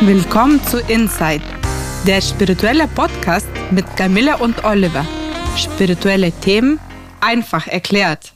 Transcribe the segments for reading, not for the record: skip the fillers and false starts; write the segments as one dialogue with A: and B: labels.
A: Willkommen zu Inside, der spirituelle Podcast mit Camilla und Oliver. Spirituelle Themen einfach erklärt.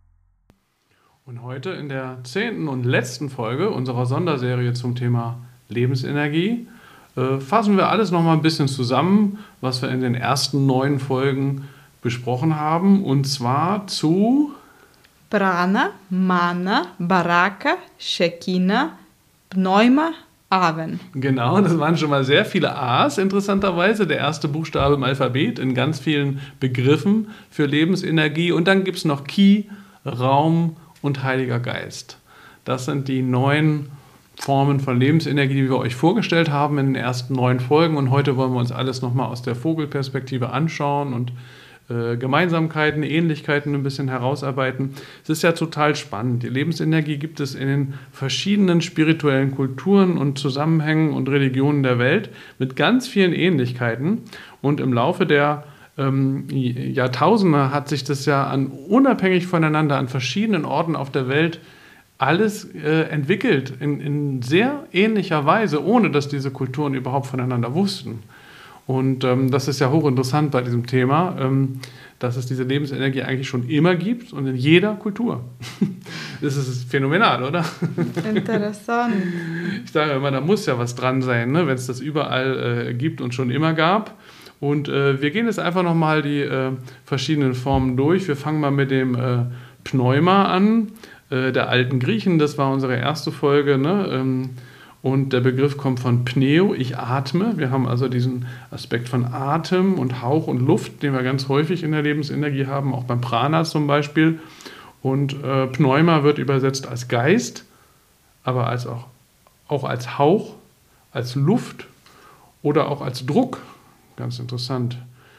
B: Und heute in der 10. und letzten Folge unserer Sonderserie zum Thema Lebensenergie fassen wir alles nochmal ein bisschen zusammen, was wir in den ersten 9 Folgen besprochen haben. Und zwar zu
A: Prana, Mana, Baraka, Shekinah, Pneuma, Aven.
B: Genau, das waren schon mal sehr viele A's, interessanterweise. Der erste Buchstabe im Alphabet in ganz vielen Begriffen für Lebensenergie. Und dann gibt es noch Ki, Raum und Heiliger Geist. Das sind die 9 Formen von Lebensenergie, die wir euch vorgestellt haben in den ersten 9 Folgen. Und heute wollen wir uns alles nochmal aus der Vogelperspektive anschauen und Gemeinsamkeiten, Ähnlichkeiten ein bisschen herausarbeiten. Es ist ja total spannend. Die Lebensenergie gibt es in den verschiedenen spirituellen Kulturen und Zusammenhängen und Religionen der Welt mit ganz vielen Ähnlichkeiten. Und im Laufe der Jahrtausende hat sich das ja unabhängig voneinander an verschiedenen Orten auf der Welt alles entwickelt in sehr ähnlicher Weise, ohne dass diese Kulturen überhaupt voneinander wussten. Und das ist ja hochinteressant bei diesem Thema, dass es diese Lebensenergie eigentlich schon immer gibt und in jeder Kultur. Das ist phänomenal, oder?
A: Interessant.
B: Ich sage immer, da muss ja was dran sein, ne, wenn es das überall gibt und schon immer gab. Und wir gehen jetzt einfach nochmal die verschiedenen Formen durch. Wir fangen mal mit dem Pneuma an, der alten Griechen. Das war unsere erste Folge, ne? Und der Begriff kommt von Pneu, ich atme. Wir haben also diesen Aspekt von Atem und Hauch und Luft, den wir ganz häufig in der Lebensenergie haben, auch beim Prana zum Beispiel. Und Pneuma wird übersetzt als Geist, aber auch als Hauch, als Luft oder auch als Druck. Ganz interessant.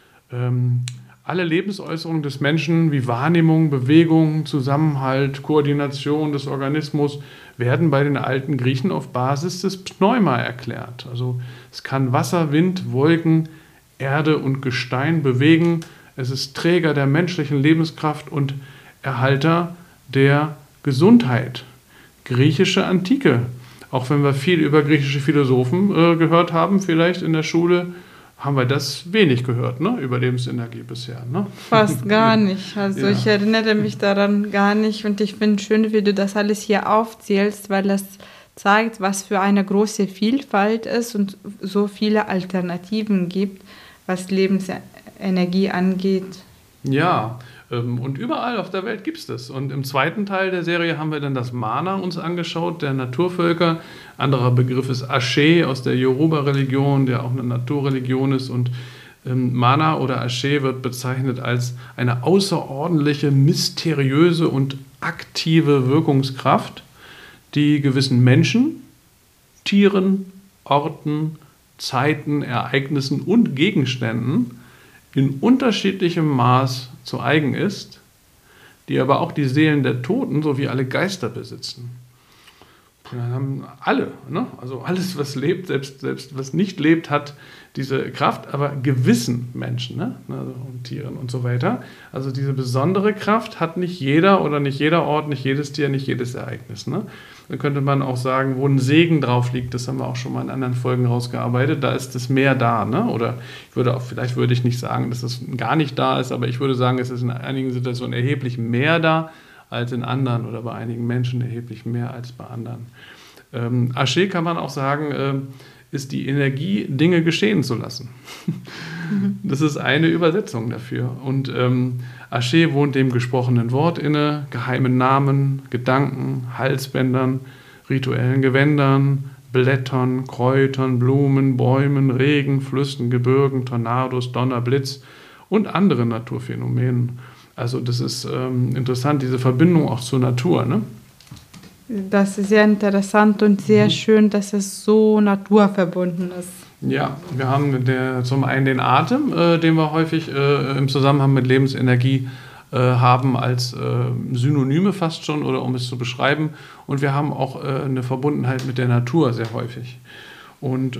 B: Alle Lebensäußerungen des Menschen wie Wahrnehmung, Bewegung, Zusammenhalt, Koordination des Organismus werden bei den alten Griechen auf Basis des Pneuma erklärt. Also es kann Wasser, Wind, Wolken, Erde und Gestein bewegen. Es ist Träger der menschlichen Lebenskraft und Erhalter der Gesundheit. Griechische Antike. Auch wenn wir viel über griechische Philosophen gehört haben, vielleicht in der Schule, haben wir das wenig gehört, ne, über Lebensenergie bisher. Ne?
A: Fast gar nicht. Also ja. Ich erinnere mich daran gar nicht und ich finde es schön, wie du das alles hier aufzählst, weil das zeigt, was für eine große Vielfalt ist und so viele Alternativen gibt, was Lebensenergie angeht.
B: Ja, und überall auf der Welt gibt es das. Und im zweiten Teil der Serie haben wir dann das Mana uns angeschaut, der Naturvölker. Anderer Begriff ist Ashe aus der Yoruba-Religion, der auch eine Naturreligion ist. Und Mana oder Ashe wird bezeichnet als eine außerordentliche, mysteriöse und aktive Wirkungskraft, die gewissen Menschen, Tieren, Orten, Zeiten, Ereignissen und Gegenständen in unterschiedlichem Maß zu eigen ist, die aber auch die Seelen der Toten sowie alle Geister besitzen. Und dann haben alle, ne? Also alles, was lebt, selbst was nicht lebt, hat diese Kraft, aber gewissen Menschen, ne? Also und Tieren und so weiter. Also diese besondere Kraft hat nicht jeder oder nicht jeder Ort, nicht jedes Tier, nicht jedes Ereignis. Ne? Dann könnte man auch sagen, wo ein Segen drauf liegt, das haben wir auch schon mal in anderen Folgen rausgearbeitet, da ist das mehr da. Ne? Oder vielleicht würde ich nicht sagen, dass es gar nicht da ist, aber ich würde sagen, es ist in einigen Situationen erheblich mehr da als in anderen oder bei einigen Menschen erheblich mehr als bei anderen. Ashe kann man auch sagen, ist die Energie, Dinge geschehen zu lassen. Das ist eine Übersetzung dafür. Und Ashe wohnt dem gesprochenen Wort inne, geheimen Namen, Gedanken, Halsbändern, rituellen Gewändern, Blättern, Kräutern, Blumen, Bäumen, Regen, Flüssen, Gebirgen, Tornados, Donner, Blitz und anderen Naturphänomenen. Also das ist interessant, diese Verbindung auch zur Natur, ne?
A: Das ist sehr interessant und sehr schön, dass es so naturverbunden ist.
B: Ja, wir haben zum einen den Atem, den wir häufig im Zusammenhang mit Lebensenergie haben als Synonyme fast schon oder um es zu beschreiben. Und wir haben auch eine Verbundenheit mit der Natur sehr häufig. Und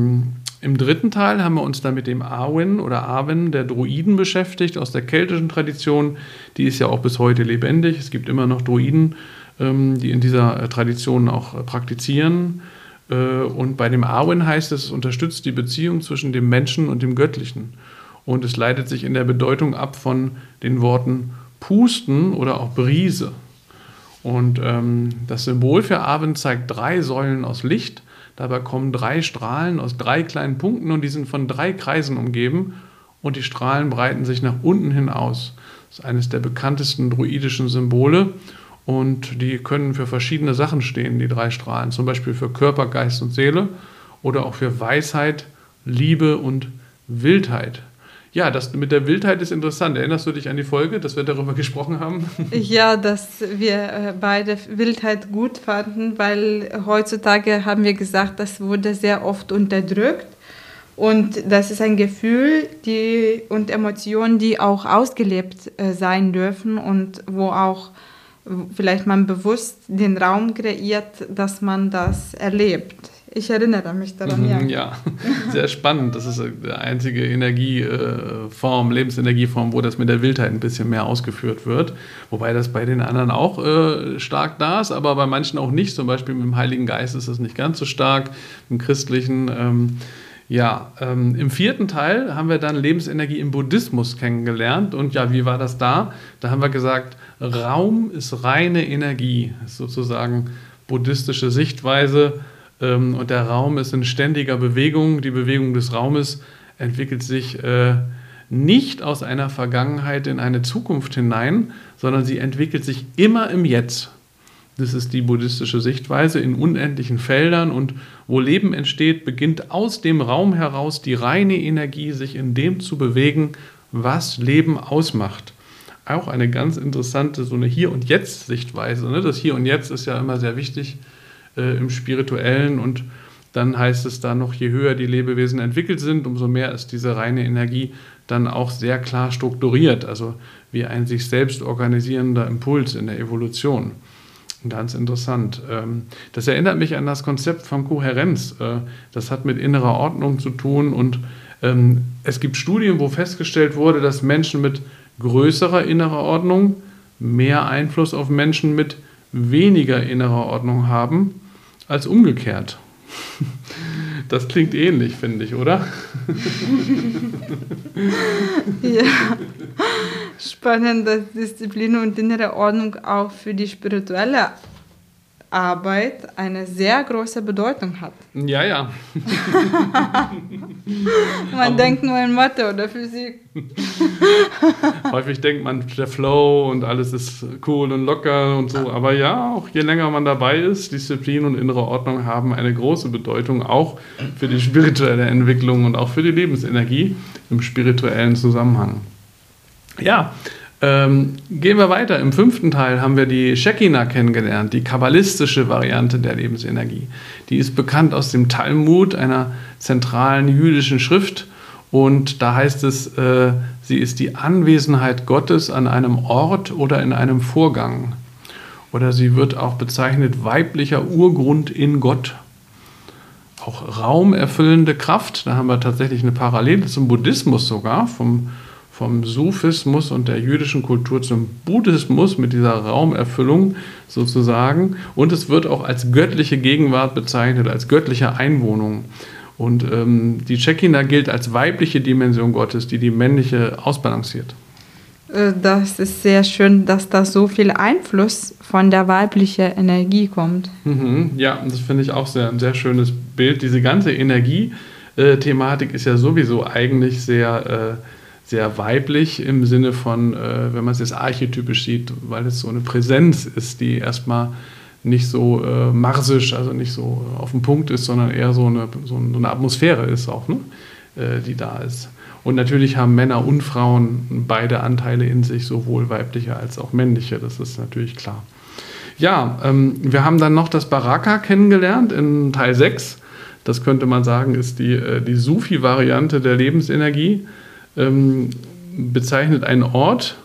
B: im dritten Teil haben wir uns dann mit dem Awen oder Awen der Druiden beschäftigt, aus der keltischen Tradition. Die ist ja auch bis heute lebendig. Es gibt immer noch Druiden, die in dieser Tradition auch praktizieren. Und bei dem Awen heißt es unterstützt die Beziehung zwischen dem Menschen und dem Göttlichen. Und es leitet sich in der Bedeutung ab von den Worten Pusten oder auch Brise. Und das Symbol für Awen zeigt 3 Säulen aus Licht. Dabei kommen 3 Strahlen aus 3 kleinen Punkten und die sind von 3 Kreisen umgeben und die Strahlen breiten sich nach unten hin aus. Das ist eines der bekanntesten druidischen Symbole und die können für verschiedene Sachen stehen, die 3 Strahlen. Zum Beispiel für Körper, Geist und Seele oder auch für Weisheit, Liebe und Wildheit. Ja, das mit der Wildheit ist interessant. Erinnerst du dich an die Folge, dass wir darüber gesprochen haben?
A: Ja, dass wir beide Wildheit gut fanden, weil heutzutage haben wir gesagt, das wurde sehr oft unterdrückt. Und das ist ein Gefühl und Emotionen, die auch ausgelebt sein dürfen und wo auch vielleicht man bewusst den Raum kreiert, dass man das erlebt. Ich erinnere mich daran, ja.
B: Ja, sehr spannend. Das ist die einzige Energieform, Lebensenergieform, wo das mit der Wildheit ein bisschen mehr ausgeführt wird. Wobei das bei den anderen auch stark da ist, aber bei manchen auch nicht. Zum Beispiel mit dem Heiligen Geist ist das nicht ganz so stark. Im Christlichen, im 4. Teil haben wir dann Lebensenergie im Buddhismus kennengelernt. Und ja, wie war das da? Da haben wir gesagt, Raum ist reine Energie. Das ist sozusagen buddhistische Sichtweise. Und der Raum ist in ständiger Bewegung. Die Bewegung des Raumes entwickelt sich nicht aus einer Vergangenheit in eine Zukunft hinein, sondern sie entwickelt sich immer im Jetzt. Das ist die buddhistische Sichtweise in unendlichen Feldern. Und wo Leben entsteht, beginnt aus dem Raum heraus die reine Energie, sich in dem zu bewegen, was Leben ausmacht. Auch eine ganz interessante, so eine Hier- und Jetzt-Sichtweise. Ne? Das Hier und Jetzt ist ja immer sehr wichtig im Spirituellen und dann heißt es da noch, je höher die Lebewesen entwickelt sind, umso mehr ist diese reine Energie dann auch sehr klar strukturiert, also wie ein sich selbst organisierender Impuls in der Evolution. Ganz interessant. Das erinnert mich an das Konzept von Kohärenz. Das hat mit innerer Ordnung zu tun und es gibt Studien, wo festgestellt wurde, dass Menschen mit größerer innerer Ordnung mehr Einfluss auf Menschen mit weniger innerer Ordnung haben als umgekehrt. Das klingt ähnlich, finde ich, oder?
A: Ja, spannend, dass Disziplin und innere Ordnung auch für die spirituelle Arbeit eine sehr große Bedeutung hat.
B: Ja.
A: Man denkt nur in Mathe oder Physik.
B: Häufig denkt man, der Flow und alles ist cool und locker und so. Aber ja, auch je länger man dabei ist, Disziplin und innere Ordnung haben eine große Bedeutung, auch für die spirituelle Entwicklung und auch für die Lebensenergie im spirituellen Zusammenhang. Ja, gehen wir weiter. Im 5. Teil haben wir die Shekinah kennengelernt, die kabbalistische Variante der Lebensenergie. Die ist bekannt aus dem Talmud, einer zentralen jüdischen Schrift. Und da heißt es, sie ist die Anwesenheit Gottes an einem Ort oder in einem Vorgang. Oder sie wird auch bezeichnet weiblicher Urgrund in Gott. Auch raumerfüllende Kraft, da haben wir tatsächlich eine Parallele zum Buddhismus sogar, vom Sufismus und der jüdischen Kultur zum Buddhismus mit dieser Raumerfüllung sozusagen. Und es wird auch als göttliche Gegenwart bezeichnet, als göttliche Einwohnung. Und die Shekinah gilt als weibliche Dimension Gottes, die männliche ausbalanciert.
A: Das ist sehr schön, dass da so viel Einfluss von der weiblichen Energie kommt.
B: Ja, das finde ich auch ein sehr schönes Bild. Diese ganze Energie-Thematik ist ja sowieso eigentlich sehr weiblich im Sinne von, wenn man es jetzt archetypisch sieht, weil es so eine Präsenz ist, die erstmal nicht so marsisch, also nicht so auf den Punkt ist, sondern eher so eine Atmosphäre ist auch, ne? Die da ist. Und natürlich haben Männer und Frauen beide Anteile in sich, sowohl weibliche als auch männliche, das ist natürlich klar. Ja, wir haben dann noch das Baraka kennengelernt in Teil 6. Das könnte man sagen, ist die Sufi-Variante der Lebensenergie. Bezeichnet einen Ort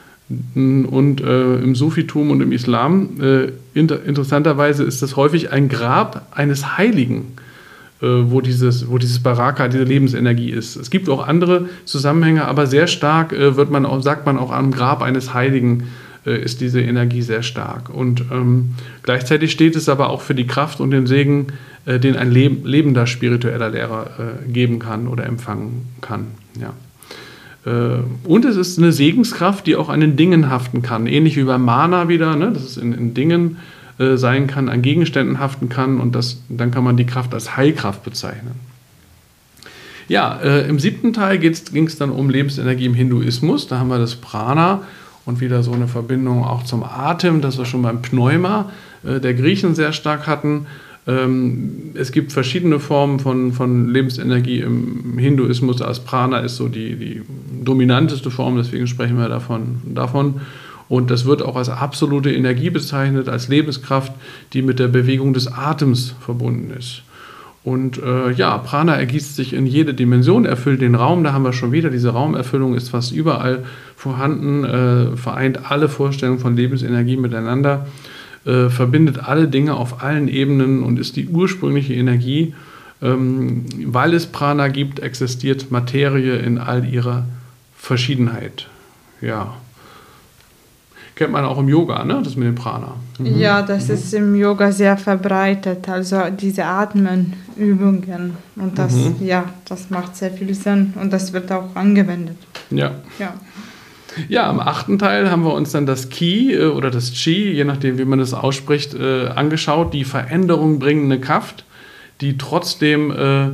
B: und im Sufitum und im Islam interessanterweise ist das häufig ein Grab eines Heiligen, wo dieses Baraka, diese Lebensenergie ist. Es gibt auch andere Zusammenhänge, aber sehr stark sagt man auch am Grab eines Heiligen ist diese Energie sehr stark. Und gleichzeitig steht es aber auch für die Kraft und den Segen den ein lebender spiritueller Lehrer geben kann oder empfangen kann. Ja. Und es ist eine Segenskraft, die auch an den Dingen haften kann. Ähnlich wie beim Mana wieder, ne? Dass es in Dingen sein kann, an Gegenständen haften kann und dann kann man die Kraft als Heilkraft bezeichnen. Ja, im 7. Teil ging es dann um Lebensenergie im Hinduismus. Da haben wir das Prana und wieder so eine Verbindung auch zum Atem, das wir schon beim Pneuma der Griechen sehr stark hatten. Es gibt verschiedene Formen von Lebensenergie im Hinduismus. Das Prana ist so die dominanteste Form, deswegen sprechen wir davon. Und das wird auch als absolute Energie bezeichnet, als Lebenskraft, die mit der Bewegung des Atems verbunden ist. Und Prana ergießt sich in jede Dimension, erfüllt den Raum. Da haben wir schon wieder, diese Raumerfüllung ist fast überall vorhanden, vereint alle Vorstellungen von Lebensenergie miteinander, verbindet alle Dinge auf allen Ebenen und ist die ursprüngliche Energie. Weil es Prana gibt, existiert Materie in all ihrer Verschiedenheit. Ja. Kennt man auch im Yoga, ne? Das mit dem Prana.
A: Ja, das ist im Yoga sehr verbreitet, also diese Atmenübungen. Und das macht sehr viel Sinn und das wird auch angewendet.
B: Ja, im 8. Teil haben wir uns dann das Ki oder das Chi, je nachdem, wie man das ausspricht, angeschaut. Die Veränderung bringende Kraft, die trotzdem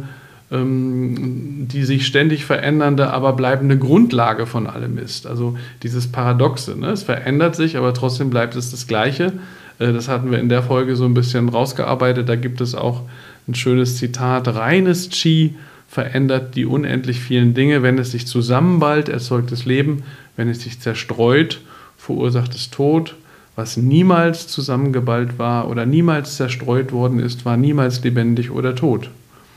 B: die sich ständig verändernde, aber bleibende Grundlage von allem ist. Also dieses Paradoxe, ne? Es verändert sich, aber trotzdem bleibt es das Gleiche. Das hatten wir in der Folge so ein bisschen rausgearbeitet. Da gibt es auch ein schönes Zitat. Reines Chi verändert die unendlich vielen Dinge. Wenn es sich zusammenballt, erzeugt es Leben. Wenn es sich zerstreut, verursacht es Tod. Was niemals zusammengeballt war oder niemals zerstreut worden ist, war niemals lebendig oder tot.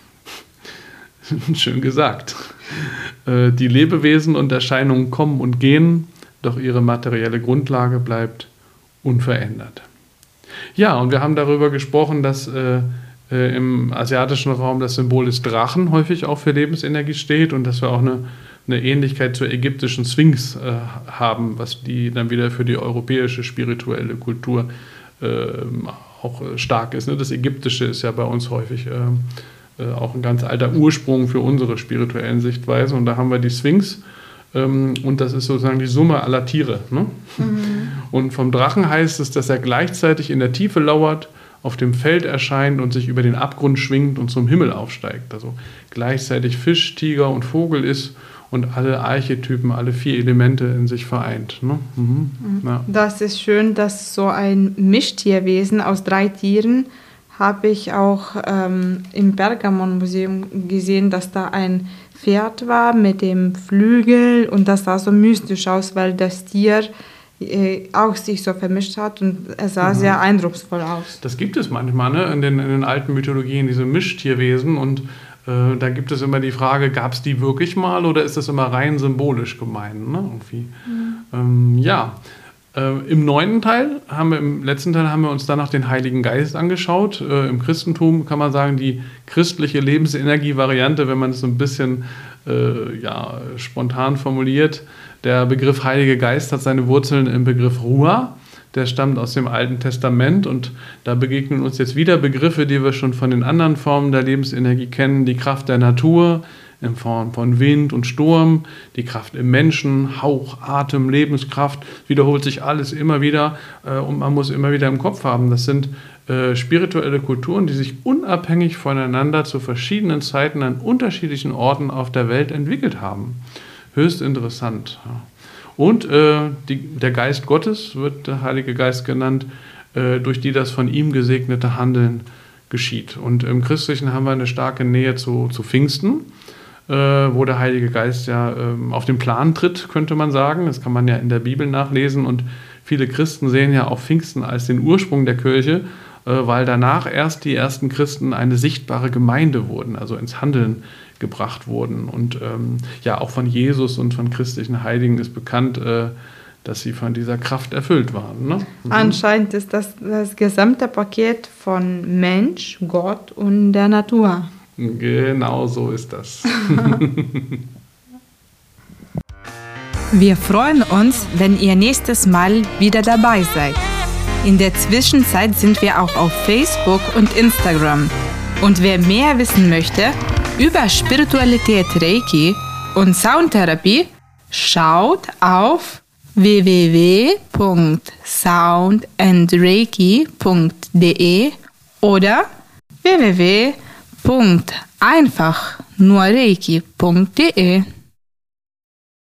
B: Schön gesagt. Die Lebewesen und Erscheinungen kommen und gehen, doch ihre materielle Grundlage bleibt unverändert. Ja, und wir haben darüber gesprochen, dass im asiatischen Raum das Symbol des Drachen häufig auch für Lebensenergie steht und dass wir auch eine Ähnlichkeit zur ägyptischen Sphinx haben, was die dann wieder für die europäische spirituelle Kultur auch stark ist. Ne? Das Ägyptische ist ja bei uns häufig auch ein ganz alter Ursprung für unsere spirituellen Sichtweisen. Und da haben wir die Sphinx und das ist sozusagen die Summe aller Tiere. Ne? Und vom Drachen heißt es, dass er gleichzeitig in der Tiefe lauert, auf dem Feld erscheint und sich über den Abgrund schwingt und zum Himmel aufsteigt. Also gleichzeitig Fisch, Tiger und Vogel ist und alle Archetypen, alle 4 Elemente in sich vereint. Ne? Ja.
A: Das ist schön, dass so ein Mischtierwesen aus 3 Tieren habe ich auch im Pergamon-Museum gesehen, dass da ein Pferd war mit dem Flügel und das sah so mystisch aus, weil das Tier auch sich so vermischt hat und es sah sehr eindrucksvoll aus.
B: Das gibt es manchmal, ne? in den alten Mythologien, diese Mischtierwesen und da gibt es immer die Frage, gab es die wirklich mal oder ist das immer rein symbolisch gemeint? Ne? Im 9. Teil, im letzten Teil haben wir uns danach den Heiligen Geist angeschaut. Im Christentum kann man sagen, die christliche Lebensenergie-Variante, wenn man es so ein bisschen spontan formuliert. Der Begriff Heilige Geist hat seine Wurzeln im Begriff Ruah. Der stammt aus dem Alten Testament und da begegnen uns jetzt wieder Begriffe, die wir schon von den anderen Formen der Lebensenergie kennen. Die Kraft der Natur in Form von Wind und Sturm, die Kraft im Menschen, Hauch, Atem, Lebenskraft, wiederholt sich alles immer wieder und man muss immer wieder im Kopf haben. Das sind spirituelle Kulturen, die sich unabhängig voneinander zu verschiedenen Zeiten an unterschiedlichen Orten auf der Welt entwickelt haben. Höchst interessant. Und der Geist Gottes wird der Heilige Geist genannt, durch die das von ihm gesegnete Handeln geschieht. Und im Christlichen haben wir eine starke Nähe zu Pfingsten, wo der Heilige Geist ja auf den Plan tritt, könnte man sagen. Das kann man ja in der Bibel nachlesen. Und viele Christen sehen ja auch Pfingsten als den Ursprung der Kirche, weil danach erst die ersten Christen eine sichtbare Gemeinde wurden, also ins Handeln gebracht wurden. Und auch von Jesus und von christlichen Heiligen ist bekannt, dass sie von dieser Kraft erfüllt waren. Ne?
A: Anscheinend ist das gesamte Paket von Mensch, Gott und der Natur.
B: Genau so ist das.
A: Wir freuen uns, wenn ihr nächstes Mal wieder dabei seid. In der Zwischenzeit sind wir auch auf Facebook und Instagram. Und wer mehr wissen möchte über Spiritualität, Reiki und Soundtherapie, schaut auf www.soundandreiki.de oder www.einfachnurreiki.de.